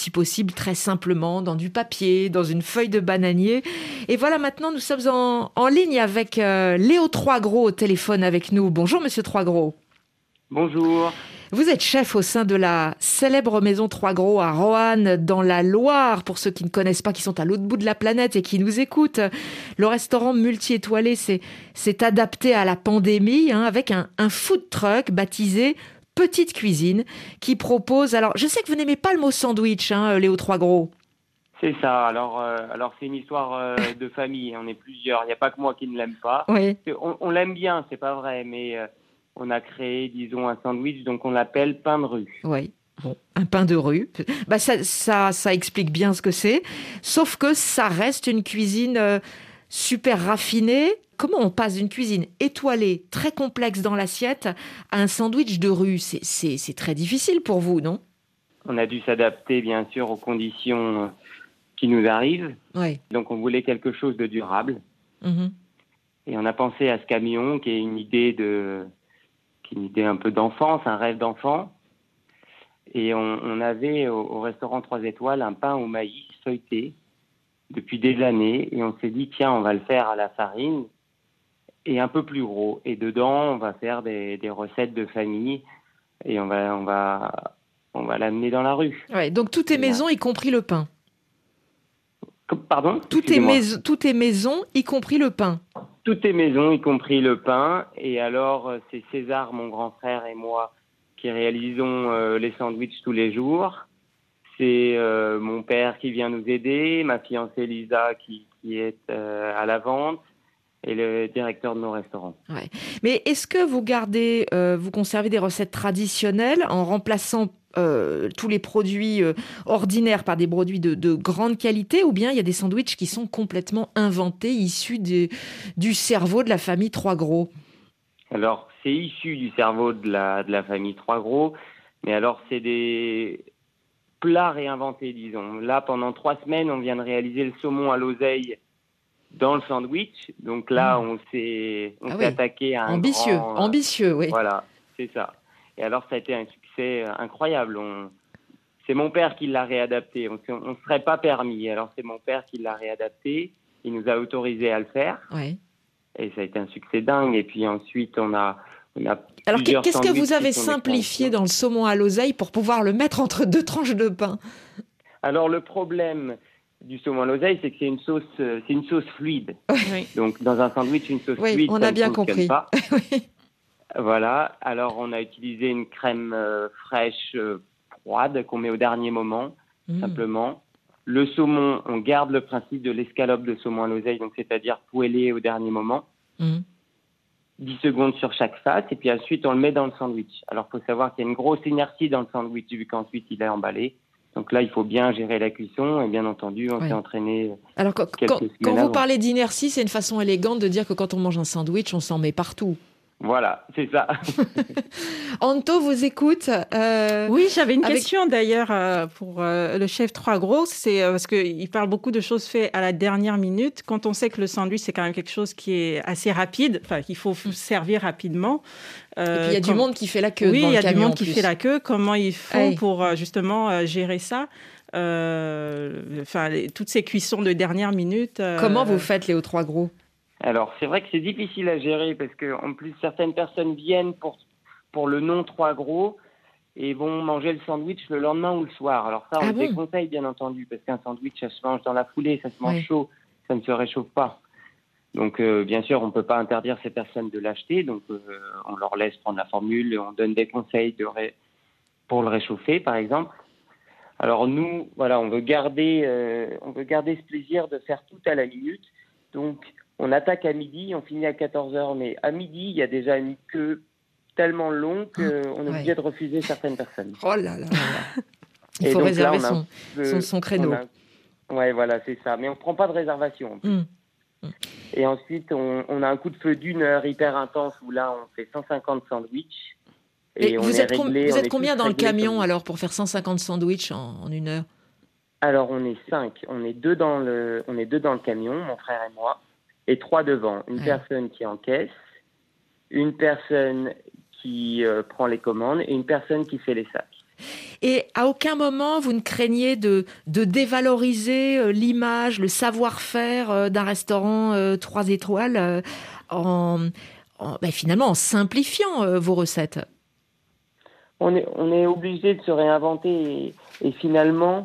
si possible très simplement, dans du papier, dans une feuille de bananier. Et voilà, maintenant, nous sommes en, en ligne avec euh, Léo Troisgros au téléphone avec nous. Bonjour, monsieur Troisgros. Bonjour. Vous êtes chef au sein de la célèbre maison Troisgros à Roanne, dans la Loire. Pour ceux qui ne connaissent pas, qui sont à l'autre bout de la planète et qui nous écoutent, le restaurant multi-étoilé s'est, s'est adapté à la pandémie hein, avec un, un food truck baptisé Petite Cuisine qui propose... Alors, je sais que vous n'aimez pas le mot sandwich, hein, Léo Troisgros. C'est ça. Alors, euh, alors c'est une histoire euh, de famille. On est plusieurs. Il n'y a pas que moi qui ne l'aime pas. Oui. On, on l'aime bien, c'est pas vrai, mais... Euh, on a créé, disons, un sandwich, donc on l'appelle pain de rue. Oui, bon, un pain de rue. Bah ça, ça, ça explique bien ce que c'est. Sauf que ça reste une cuisine euh, super raffinée. Comment on passe d'une cuisine étoilée, très complexe dans l'assiette, à un sandwich de rue ? C'est, c'est, c'est très difficile pour vous, non ? On a dû s'adapter, bien sûr, aux conditions qui nous arrivent. Oui. Donc on voulait quelque chose de durable. Mm-hmm. Et on a pensé à ce camion, qui est une idée de... une idée un peu d'enfance, un rêve d'enfant. Et on, on avait au, au restaurant trois étoiles un pain au maïs feuilleté depuis des années. Et on s'est dit, tiens, on va le faire à la farine et un peu plus gros. Et dedans, on va faire des, des recettes de famille et on va, on va, on va l'amener dans la rue. Ouais, donc tout est maison, y compris le pain. Pardon ? Tout est, maison, tout est maison, y compris le pain. Tout est maison, y compris le pain. Et alors, c'est César, mon grand frère, et moi qui réalisons euh, les sandwichs tous les jours. C'est euh, mon père qui vient nous aider, ma fiancée Lisa qui, qui est euh, à la vente et le directeur de nos restaurants. Ouais. Mais est-ce que vous gardez, euh, vous conservez des recettes traditionnelles en remplaçant Euh, tous les produits euh, ordinaires par des produits de, de grande qualité, ou bien il y a des sandwichs qui sont complètement inventés, issus de, du cerveau de la famille Troisgros ? Alors, c'est issu du cerveau de la, de la famille Troisgros, mais alors c'est des plats réinventés, disons. Là, pendant trois semaines, on vient de réaliser le saumon à l'oseille dans le sandwich. Donc là, mmh. on s'est, on ah s'est oui. attaqué à un ambitieux, grand... ambitieux, oui. Voilà, c'est ça. Et alors, ça a été un succès incroyable. On... C'est mon père qui l'a réadapté. On ne serait pas permis. Alors, c'est mon père qui l'a réadapté. Il nous a autorisé à le faire. Ouais. Et ça a été un succès dingue. Et puis ensuite, on a... On a alors, qu'est-ce que vous avez simplifié dans le saumon à l'oseille pour pouvoir le mettre entre deux tranches de pain ? Alors, le problème du saumon à l'oseille, c'est que c'est une sauce, c'est une sauce fluide. Oui. Donc, dans un sandwich, une sauce oui, fluide, on ça a ne bien fonctionne compris. pas. oui. Voilà, alors on a utilisé une crème euh, fraîche, euh, froide, qu'on met au dernier moment, mmh. simplement. Le saumon, on garde le principe de l'escalope de saumon à l'oseille, donc c'est-à-dire poêlé au dernier moment. Mmh. dix secondes sur chaque face, et puis ensuite on le met dans le sandwich. Alors il faut savoir qu'il y a une grosse inertie dans le sandwich, vu qu'ensuite il est emballé. Donc là, il faut bien gérer la cuisson, et bien entendu, on ouais. s'est entraîné. Alors quand, quand, quand vous parlez d'inertie, c'est une façon élégante de dire que quand on mange un sandwich, on s'en met partout. Voilà, c'est ça. Anto vous écoute. Euh, oui, j'avais une avec... question d'ailleurs euh, pour euh, le chef Troisgros. C'est euh, parce qu'il parle beaucoup de choses faites à la dernière minute. Quand on sait que le sandwich, c'est quand même quelque chose qui est assez rapide, enfin qu'il faut servir rapidement. Euh, Et puis il y a comme... du monde qui fait la queue. Oui, il y a du monde qui plus. fait la queue. Comment ils font hey. pour euh, justement euh, gérer ça ? euh, Enfin, les, toutes ces cuissons de dernière minute. Euh... Comment vous faites, Léo Troisgros ? Alors, c'est vrai que c'est difficile à gérer parce qu'en plus, certaines personnes viennent pour, pour le nom Troisgros et vont manger le sandwich le lendemain ou le soir. Alors ça, on ah bon déconseille, bien entendu, parce qu'un sandwich, ça se mange dans la foulée, ça se mange ouais. chaud, ça ne se réchauffe pas. Donc, euh, bien sûr, on ne peut pas interdire ces personnes de l'acheter, donc euh, on leur laisse prendre la formule et on donne des conseils de ré... pour le réchauffer, par exemple. Alors nous, voilà, on veut garder, euh, on veut garder ce plaisir de faire tout à la minute, donc... On attaque à midi, on finit à quatorze heures, mais à midi, il y a déjà une queue tellement longue qu'on est ouais. obligé de refuser certaines personnes. Oh là là, là. Il faut réserver là, son, peu, son, son créneau. Oui, voilà, c'est ça. Mais on ne prend pas de réservation. En plus. Mmh. Mmh. Et ensuite, on, on a un coup de feu d'une heure hyper intense où là, on fait cent cinquante sandwichs. Et, et on vous êtes, réglé, com- vous êtes combien dans le camion comme... alors pour faire cent cinquante sandwichs en, en une heure ? Alors, on est cinq. On est deux dans le, on est deux dans le camion, mon frère et moi. Et trois devant, une ouais. personne qui encaisse, une personne qui euh, prend les commandes et une personne qui fait les sacs. Et à aucun moment, vous ne craignez de, de dévaloriser euh, l'image, le savoir-faire euh, d'un restaurant euh, trois étoiles euh, en, en ben, finalement en simplifiant euh, vos recettes? On est, on est obligé de se réinventer et, et finalement,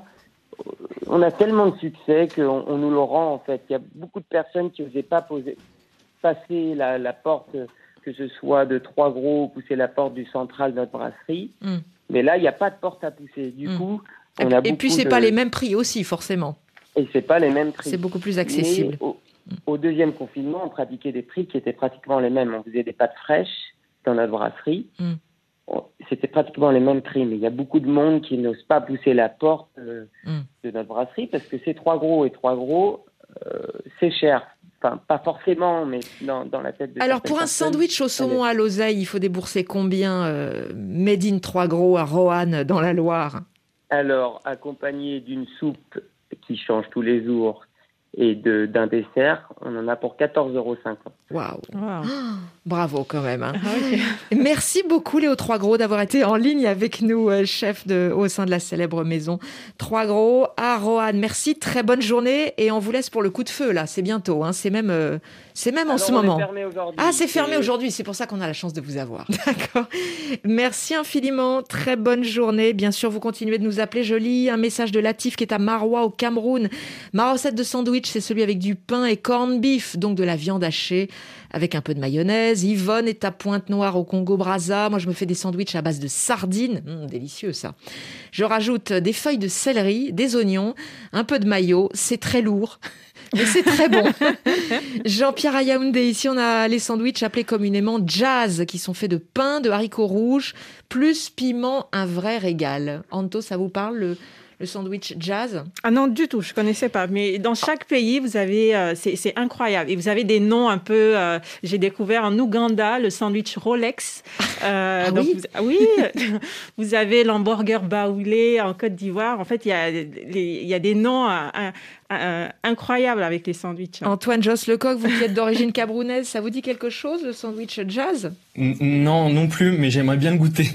on a tellement de succès qu'on on nous le rend en fait. Il y a beaucoup de personnes qui n'osaient pas poser, passer la, la porte, que ce soit de Trois Gros ou pousser la porte du central de notre brasserie. Mm. Mais là, il n'y a pas de porte à pousser. Du mm. coup, on et, a et beaucoup puis, ce n'est de... pas les mêmes prix aussi, forcément. Et ce n'est pas les mêmes prix. C'est beaucoup plus accessible. Mais au, au deuxième confinement, on pratiquait des prix qui étaient pratiquement les mêmes. On faisait des pâtes fraîches dans notre brasserie. Mm. C'était pratiquement les mêmes prix, mais il y a beaucoup de monde qui n'ose pas pousser la porte euh, mm. de notre brasserie parce que c'est Trois Gros et Trois Gros, euh, c'est cher. Enfin, pas forcément, mais dans, dans la tête de Alors, pour un sandwich au saumon à l'oseille, il faut débourser combien euh, Made in Trois Gros à Roanne, dans la Loire? Alors, accompagné d'une soupe qui change tous les jours et de, d'un dessert, on en a pour quatorze euros cinquante. Waouh wow. oh, Bravo quand même. Hein. Ah, okay. Merci beaucoup Léo Trois Gros d'avoir été en ligne avec nous, chef de, au sein de la célèbre maison Trois Gros à Roanne. Merci, très bonne journée et on vous laisse pour le coup de feu là, c'est bientôt, hein. c'est même, euh, c'est même en Alors, ce on moment. Est fermé aujourd'hui. Ah, c'est fermé aujourd'hui, c'est pour ça qu'on a la chance de vous avoir. D'accord. Merci infiniment, très bonne journée. Bien sûr, vous continuez de nous appeler. Je lis un message de Latif qui est à Maroua au Cameroun. Ma recette de sandwich, c'est celui avec du pain et corned beef, donc de la viande hachée avec un peu de mayonnaise. Yvonne est à Pointe-Noire au Congo-Brazza. Moi, je me fais des sandwichs à base de sardines. Mmh, délicieux, ça. Je rajoute des feuilles de céleri, des oignons, un peu de mayo. C'est très lourd, mais c'est très bon. Jean-Pierre à Yaoundé. Ici, on a les sandwichs appelés communément jazz, qui sont faits de pain, de haricots rouges, plus piment, un vrai régal. Anto, ça vous parle, le... Le sandwich jazz? Ah non, du tout, je ne connaissais pas. Mais dans chaque pays, vous avez, euh, c'est, c'est incroyable. Et vous avez des noms un peu... Euh, j'ai découvert en Ouganda le sandwich Rolex. Euh, ah donc oui vous, oui, vous avez l'hamburger baoulé en Côte d'Ivoire. En fait, il y a, les, il y a des noms euh, euh, incroyables avec les sandwichs. Antoine Josse Lecoq, vous qui êtes d'origine camerounaise, ça vous dit quelque chose, le sandwich jazz? Non, non plus, mais j'aimerais bien le goûter.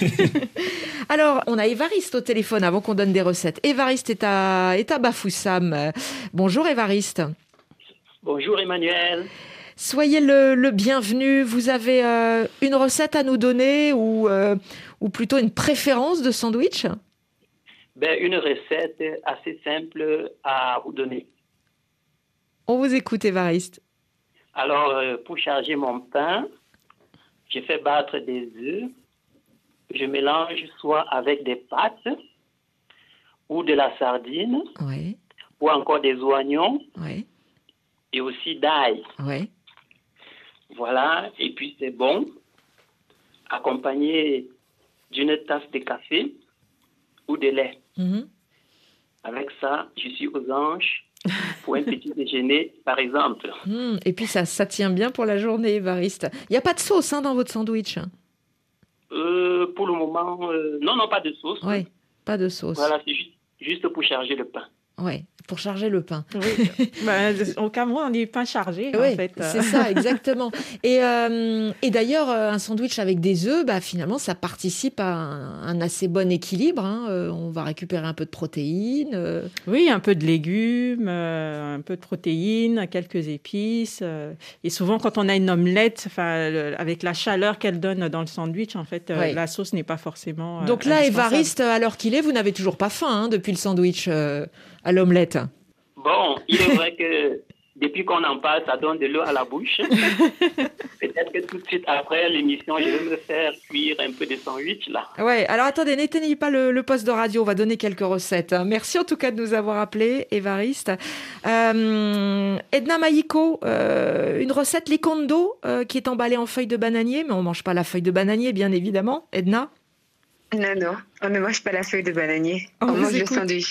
Alors, on a Évariste au téléphone avant qu'on donne des recettes. Évariste est à, est à Bafoussam. Bonjour Évariste. Bonjour Emmanuel. Soyez le, le bienvenu. Vous avez euh, une recette à nous donner ou, euh, ou plutôt une préférence de sandwich? Ben, une recette assez simple à vous donner. On vous écoute Évariste. Alors, euh, pour charger mon pain, j'ai fait battre des œufs. Je mélange soit avec des pâtes ou de la sardine oui. ou encore des oignons oui. et aussi d'ail. Oui. Voilà, et puis c'est bon, accompagné d'une tasse de café ou de lait. Mm-hmm. Avec ça, je suis aux anges pour un petit déjeuner, par exemple. Mm, et puis ça, ça tient bien pour la journée, Évariste. Il n'y a pas de sauce hein, dans votre sandwich? Euh, pour le moment, euh, non, non, pas de sauce. Oui, pas de sauce. Voilà, c'est juste, juste pour charger le pain. Oui, pour charger le pain. Oui. bah, au Cameroun, on dit pain chargé, oui, en fait. C'est ça, exactement. Et, euh, et d'ailleurs, un sandwich avec des œufs, bah, finalement, ça participe à un, un assez bon équilibre. Hein. Euh, on va récupérer un peu de protéines. Euh... Oui, un peu de légumes, euh, un peu de protéines, quelques épices. Euh, et souvent, quand on a une omelette, le, avec la chaleur qu'elle donne dans le sandwich, en fait, euh, oui. la sauce n'est pas forcément. Euh, Donc là, Évariste, à l'heure qu'il est, vous n'avez toujours pas faim hein, depuis le sandwich euh, à l'omelette. Bon, il est vrai que depuis qu'on en parle, ça donne de l'eau à la bouche. Peut-être que tout de suite après l'émission, je vais me faire cuire un peu de sandwich là. Ouais, alors attendez, n'éteignez pas le, le poste de radio, on va donner quelques recettes. Merci en tout cas de nous avoir appelés, Évariste. Euh, Edna Maïko, euh, une recette likondo euh, qui est emballée en feuilles de bananier, mais on ne mange pas la feuille de bananier, bien évidemment. Edna ? Non, non, on ne mange pas la feuille de bananier, on, on mange le sandwich.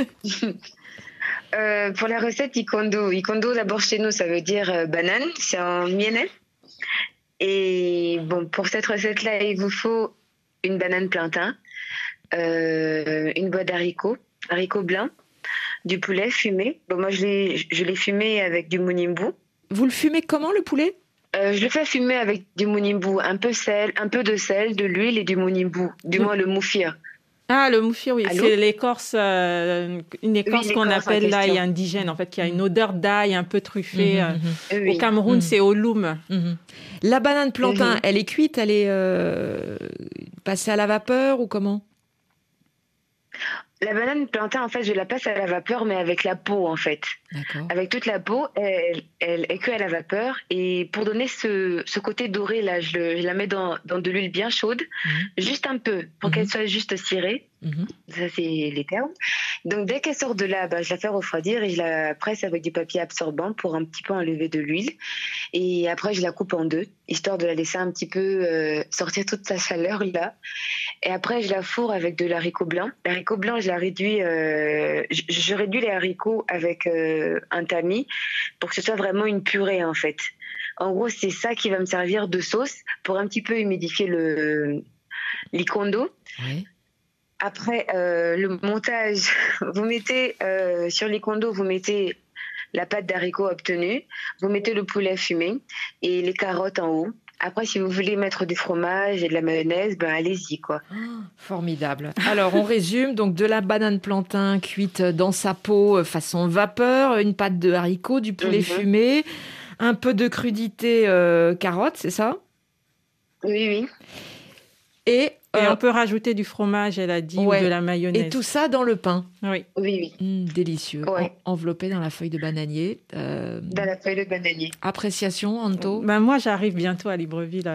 Euh, pour la recette ikondo, ikondo d'abord chez nous ça veut dire euh, banane, c'est en miennais. Et bon, pour cette recette-là, il vous faut une banane plantain, euh, une boîte d'haricots, haricots blancs, du poulet fumé. Bon, moi je l'ai, je l'ai fumé avec du mounimbou. Vous le fumez comment le poulet ? Euh, je le fais fumer avec du mounimbou, un peu sel, un peu de sel, de l'huile et du mounimbou, du moins le moufir. Ah, le moufir, oui, Allô? C'est l'écorce, euh, une écorce oui, qu'on appelle l'ail indigène, en fait, qui a une odeur d'ail un peu truffée. Mmh, mmh. Oui. Au Cameroun, mmh. c'est au loum. Mmh. La banane plantain, mmh. elle est cuite, elle est euh, passée à la vapeur ou comment? La banane plantain, en fait, je la passe à la vapeur, mais avec la peau, en fait. D'accord. Avec toute la peau, elle, elle est cuite à la vapeur. Et pour donner ce, ce côté doré, là, je, le, je la mets dans, dans de l'huile bien chaude, mmh. juste un peu, pour mmh. qu'elle soit juste cirée. Mmh. Ça, c'est les termes. Donc, dès qu'elle sort de là, bah, je la fais refroidir et je la presse avec du papier absorbant pour un petit peu enlever de l'huile. Et après, je la coupe en deux, histoire de la laisser un petit peu euh, sortir toute sa chaleur, là. Et après, je la fourre avec de l'haricot blanc. L'haricot blanc, je la réduis, euh, je, je réduis les haricots avec euh, un tamis pour que ce soit vraiment une purée, en fait. En gros, c'est ça qui va me servir de sauce pour un petit peu humidifier le l'icondo. Oui. Après, euh, le montage, vous mettez euh, sur l'icondo, vous mettez la pâte d'haricot obtenue, vous mettez le poulet fumé et les carottes en haut. Après, si vous voulez mettre du fromage et de la mayonnaise, ben allez-y, quoi. Oh, formidable. Alors, on résume. Donc, de la banane plantain cuite dans sa peau façon vapeur, une pâte de haricots, du poulet mm-hmm. fumé, un peu de crudité euh, carotte, c'est ça? Oui, oui. Et, euh, et on peut rajouter du fromage, elle a dit, ouais. ou de la mayonnaise. Et tout ça dans le pain. Oui. Oui, oui. Mmh, délicieux. Ouais. En, enveloppé dans la feuille de bananier. Euh... Dans la feuille de bananier. Appréciation, Anto? Ben moi, j'arrive bientôt à Libreville.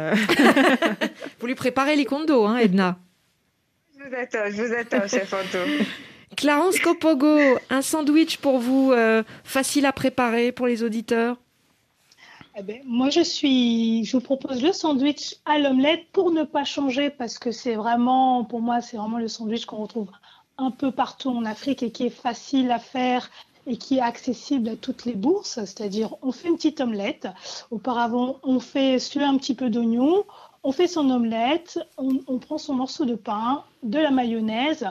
Vous lui préparez les condos, hein, Edna? Je vous attends, je vous attends, chef Anto. Clarence Kopogo, un sandwich pour vous, euh, facile à préparer pour les auditeurs? Eh bien, moi, je suis, je vous propose le sandwich à l'omelette pour ne pas changer parce que c'est vraiment, pour moi, c'est vraiment le sandwich qu'on retrouve un peu partout en Afrique et qui est facile à faire et qui est accessible à toutes les bourses. C'est-à-dire, on fait une petite omelette. Auparavant, on fait suer un petit peu d'oignon. On fait son omelette. On, on prend son morceau de pain, de la mayonnaise,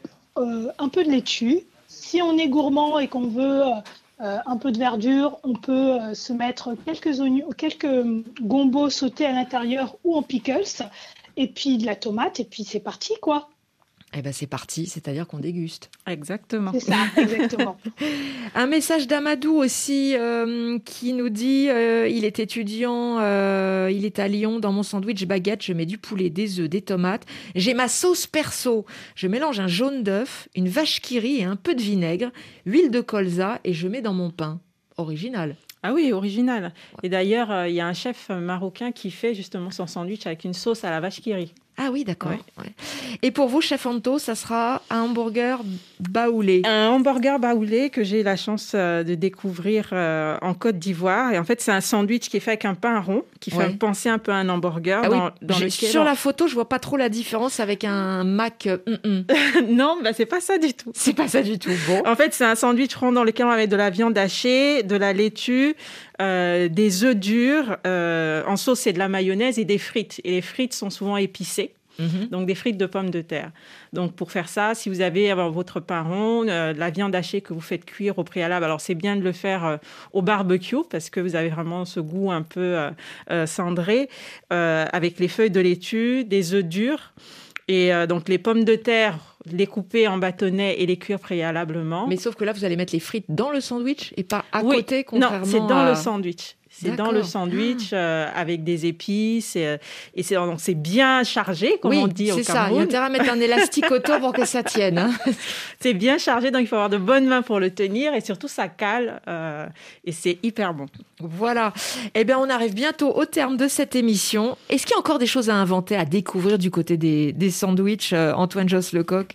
euh, un peu de laitue. Si on est gourmand et qu'on veut Euh, un peu de verdure, on peut euh, se mettre quelques oignons, quelques gombos sautés à l'intérieur ou en pickles, et puis de la tomate, et puis c'est parti, quoi. Eh ben c'est parti, c'est-à-dire qu'on déguste. Exactement. C'est ça, exactement. Un message d'Amadou aussi euh, qui nous dit euh, il est étudiant, euh, il est à Lyon. Dans mon sandwich baguette, je mets du poulet, des œufs, des tomates. J'ai ma sauce perso. Je mélange un jaune d'œuf, une vache qui rit et un peu de vinaigre, huile de colza et je mets dans mon pain. Original. Ah oui, original. Et d'ailleurs, il euh, y a un chef marocain qui fait justement son sandwich avec une sauce à la vache qui rit. Ah oui, d'accord. Ouais. Ouais. Et pour vous, chef Anto, ça sera un hamburger baoulé. Un hamburger baoulé que j'ai la chance euh, de découvrir euh, en Côte d'Ivoire. Et en fait, c'est un sandwich qui est fait avec un pain rond, qui fait ouais. penser un peu à un hamburger. Ah dans, oui, dans lequel sur on... la photo, je vois pas trop la différence avec un Mac. Mm-mm. Non, bah, c'est pas ça du tout. C'est pas ça du tout. Bon. En fait, c'est un sandwich rond dans lequel on va mettre de la viande hachée, de la laitue, euh, des œufs durs, euh, en sauce et de la mayonnaise et des frites. Et les frites sont souvent épicées. Mmh. Donc des frites de pommes de terre. Donc pour faire ça, si vous avez alors, votre pain rond, euh, la viande hachée que vous faites cuire au préalable, alors c'est bien de le faire euh, au barbecue parce que vous avez vraiment ce goût un peu euh, euh, cendré, euh, avec les feuilles de laitue, des œufs durs et euh, donc les pommes de terre, les couper en bâtonnets et les cuire préalablement. Mais sauf que là, vous allez mettre les frites dans le sandwich et pas à oui. côté, contrairement Non, c'est dans à... le sandwich. C'est D'accord. dans le sandwich euh, avec des épices et, et c'est, donc c'est bien chargé, comme oui, on dit au Cameroun. Oui, c'est ça. Il y a intérêt à mettre un élastique autour pour que ça tienne. Hein. C'est bien chargé, donc il faut avoir de bonnes mains pour le tenir et surtout ça cale euh, et c'est hyper bon. Voilà. Eh bien, on arrive bientôt au terme de cette émission. Est-ce qu'il y a encore des choses à inventer, à découvrir du côté des, des sandwichs, euh, Antoine Josse-Lecoq?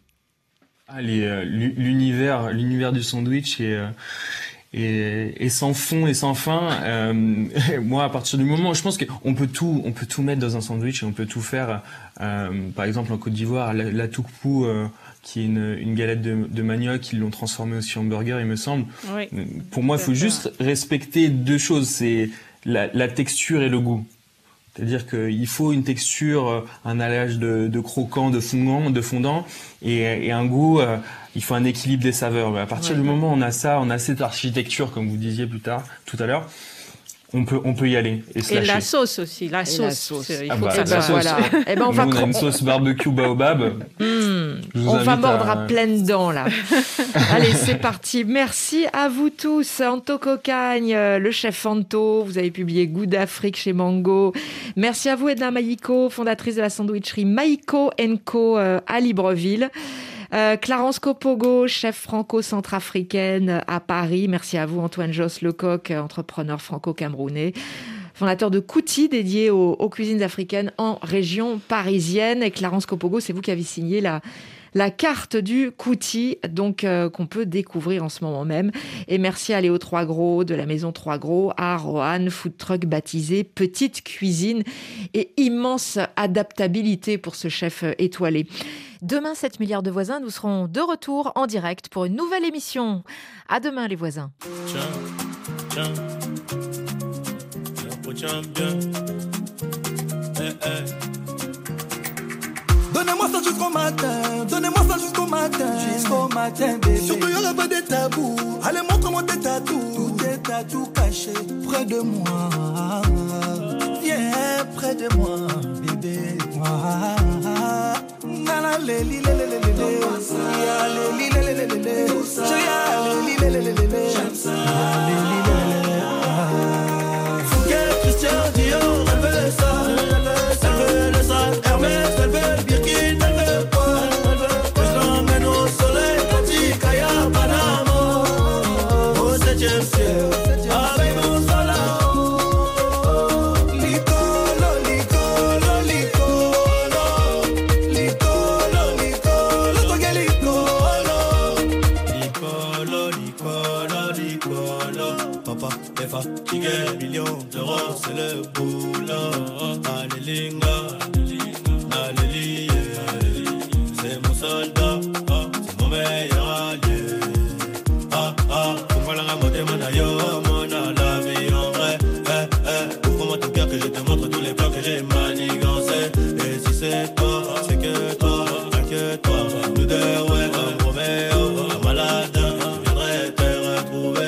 Allez, euh, l'univers, l'univers du sandwich est... Euh... Et, et sans fond et sans fin. Euh, moi, à partir du moment, je pense qu'on peut tout, on peut tout mettre dans un sandwich et on peut tout faire. Euh, par exemple, en Côte d'Ivoire, la, la toukpou, euh, qui est une, une galette de, de manioc, ils l'ont transformée aussi en burger, il me semble. Oui, pour moi, il faut juste respecter deux choses, c'est la, la texture et le goût. C'est-à-dire qu'il faut une texture, un alliage de, de croquant, de fondant, de fondant et, et un goût. Euh, il faut un équilibre des saveurs. À partir ouais, du moment où on a ça, on a cette architecture, comme vous disiez plus tard, tout à l'heure, On peut, on peut y aller et se Et lâcher. la sauce aussi, la sauce. la sauce. Il Ah faut bah, que ça la soit... sauce. Voilà. Eh ben, on Nous, va on a cro- une sauce barbecue baobab. Mmh. Je vous On va invite mordre à- à pleines dents là. Allez, c'est parti. Merci à vous tous. Anto Cocagne, euh, le chef Anto. Vous avez publié Goût d'Afrique chez Mango. Merci à vous, Edna Maïko, fondatrice de la sandwicherie Maïko and Co euh, à Libreville. Euh, Clarence Kopogo, chef franco-centrafricaine à Paris. Merci à vous, Antoine Josse Lecoq, entrepreneur franco-camerounais, fondateur de Kouti, dédié aux, aux cuisines africaines en région parisienne. Et Clarence Kopogo, c'est vous qui avez signé la, la carte du Kouti, donc euh, qu'on peut découvrir en ce moment même. Et merci à Léo Trois Gros de la maison Trois Gros à Roanne, food truck baptisé Petite Cuisine et immense adaptabilité pour ce chef étoilé. Demain, sept milliards de voisins, nous serons de retour en direct pour une nouvelle émission. À demain, les voisins. Tiens, tiens, tiens, bien. Eh, eh. Donnez-moi ça jusqu'au matin, donnez-moi ça jusqu'au matin, jusqu'au matin, bébé. Surtout il n'y aura pas de tabou. Allez, montre-moi tes tatous, tous tes tatous cachés près de moi. Viens près de moi, bébé. Nana leli leli leli leli, ya leli leli leli leli, ya leli leli leli leli, j'aime ça. Fouquet, Christian Dior, elle veut ça, elle veut le sac Hermès, elle veut le Birkin, elle veut quoi? Que je l'emmène au soleil, Kati, Kaya, Panama, au septième ciel, avec mon soleil. Fatigué, millions d'euros, c'est le boulot. Alléluia, alléluia, c'est mon soldat, c'est mon meilleur allié. Ah ah, pourquoi la ramoter mon aïeux, mon la vie en vrai. Eh eh, ouvre-moi ton cœur que je te montre tous les plans que j'ai manigancés. Et si c'est toi, c'est que toi, rien que toi. Nous deux, ouais, un Roméo, un malade, viendrait te retrouver.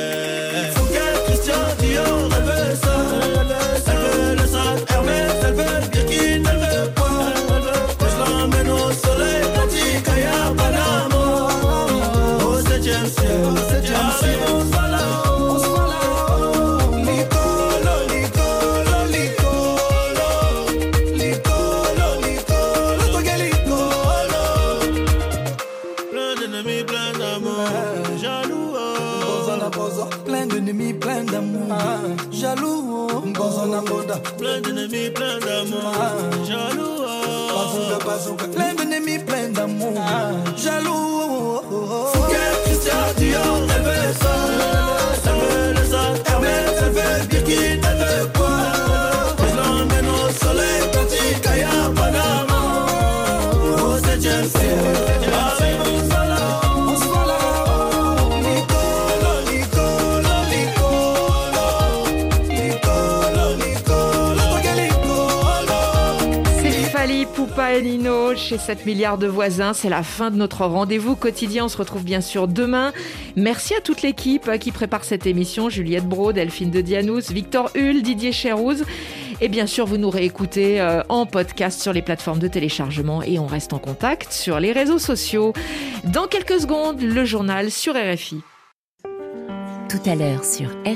Elle veut ça, elle veut le sac Hermès, elle veut le Birkin, elle veut quoi? Que je l'emmène au soleil, Kati, Kaya, Panama, au septième ciel, avec mon soleil, on soit là. Licolo, licolo, licolo, licolo, licolo, toi licolo. Plein d'ennemis, plein d'amour, jaloux. Plein d'ennemis, plein d'amour, jaloux. Plein d'ennemis, plein d'amour, jaloux. Plein d'ennemis, plein d'amour, jaloux. Fouquet, Christian Dior, elle veut ça, elle veut le sac Hermès, elle veut le Birkin, elle veut quoi? Que je l'emmène au soleil, Kati, Kaya, Panama, au septième ciel, avec mon soleil. Poupa et Nino chez sept milliards de voisins. C'est la fin de notre rendez-vous quotidien. On se retrouve bien sûr demain. Merci à toute l'équipe qui prépare cette émission. Juliette Braud, Delphine de Dianous, Victor Hull, Didier Chérouz. Et bien sûr, vous nous réécoutez euh, en podcast sur les plateformes de téléchargement et on reste en contact sur les réseaux sociaux. Dans quelques secondes, le journal sur R F I. Tout à l'heure sur R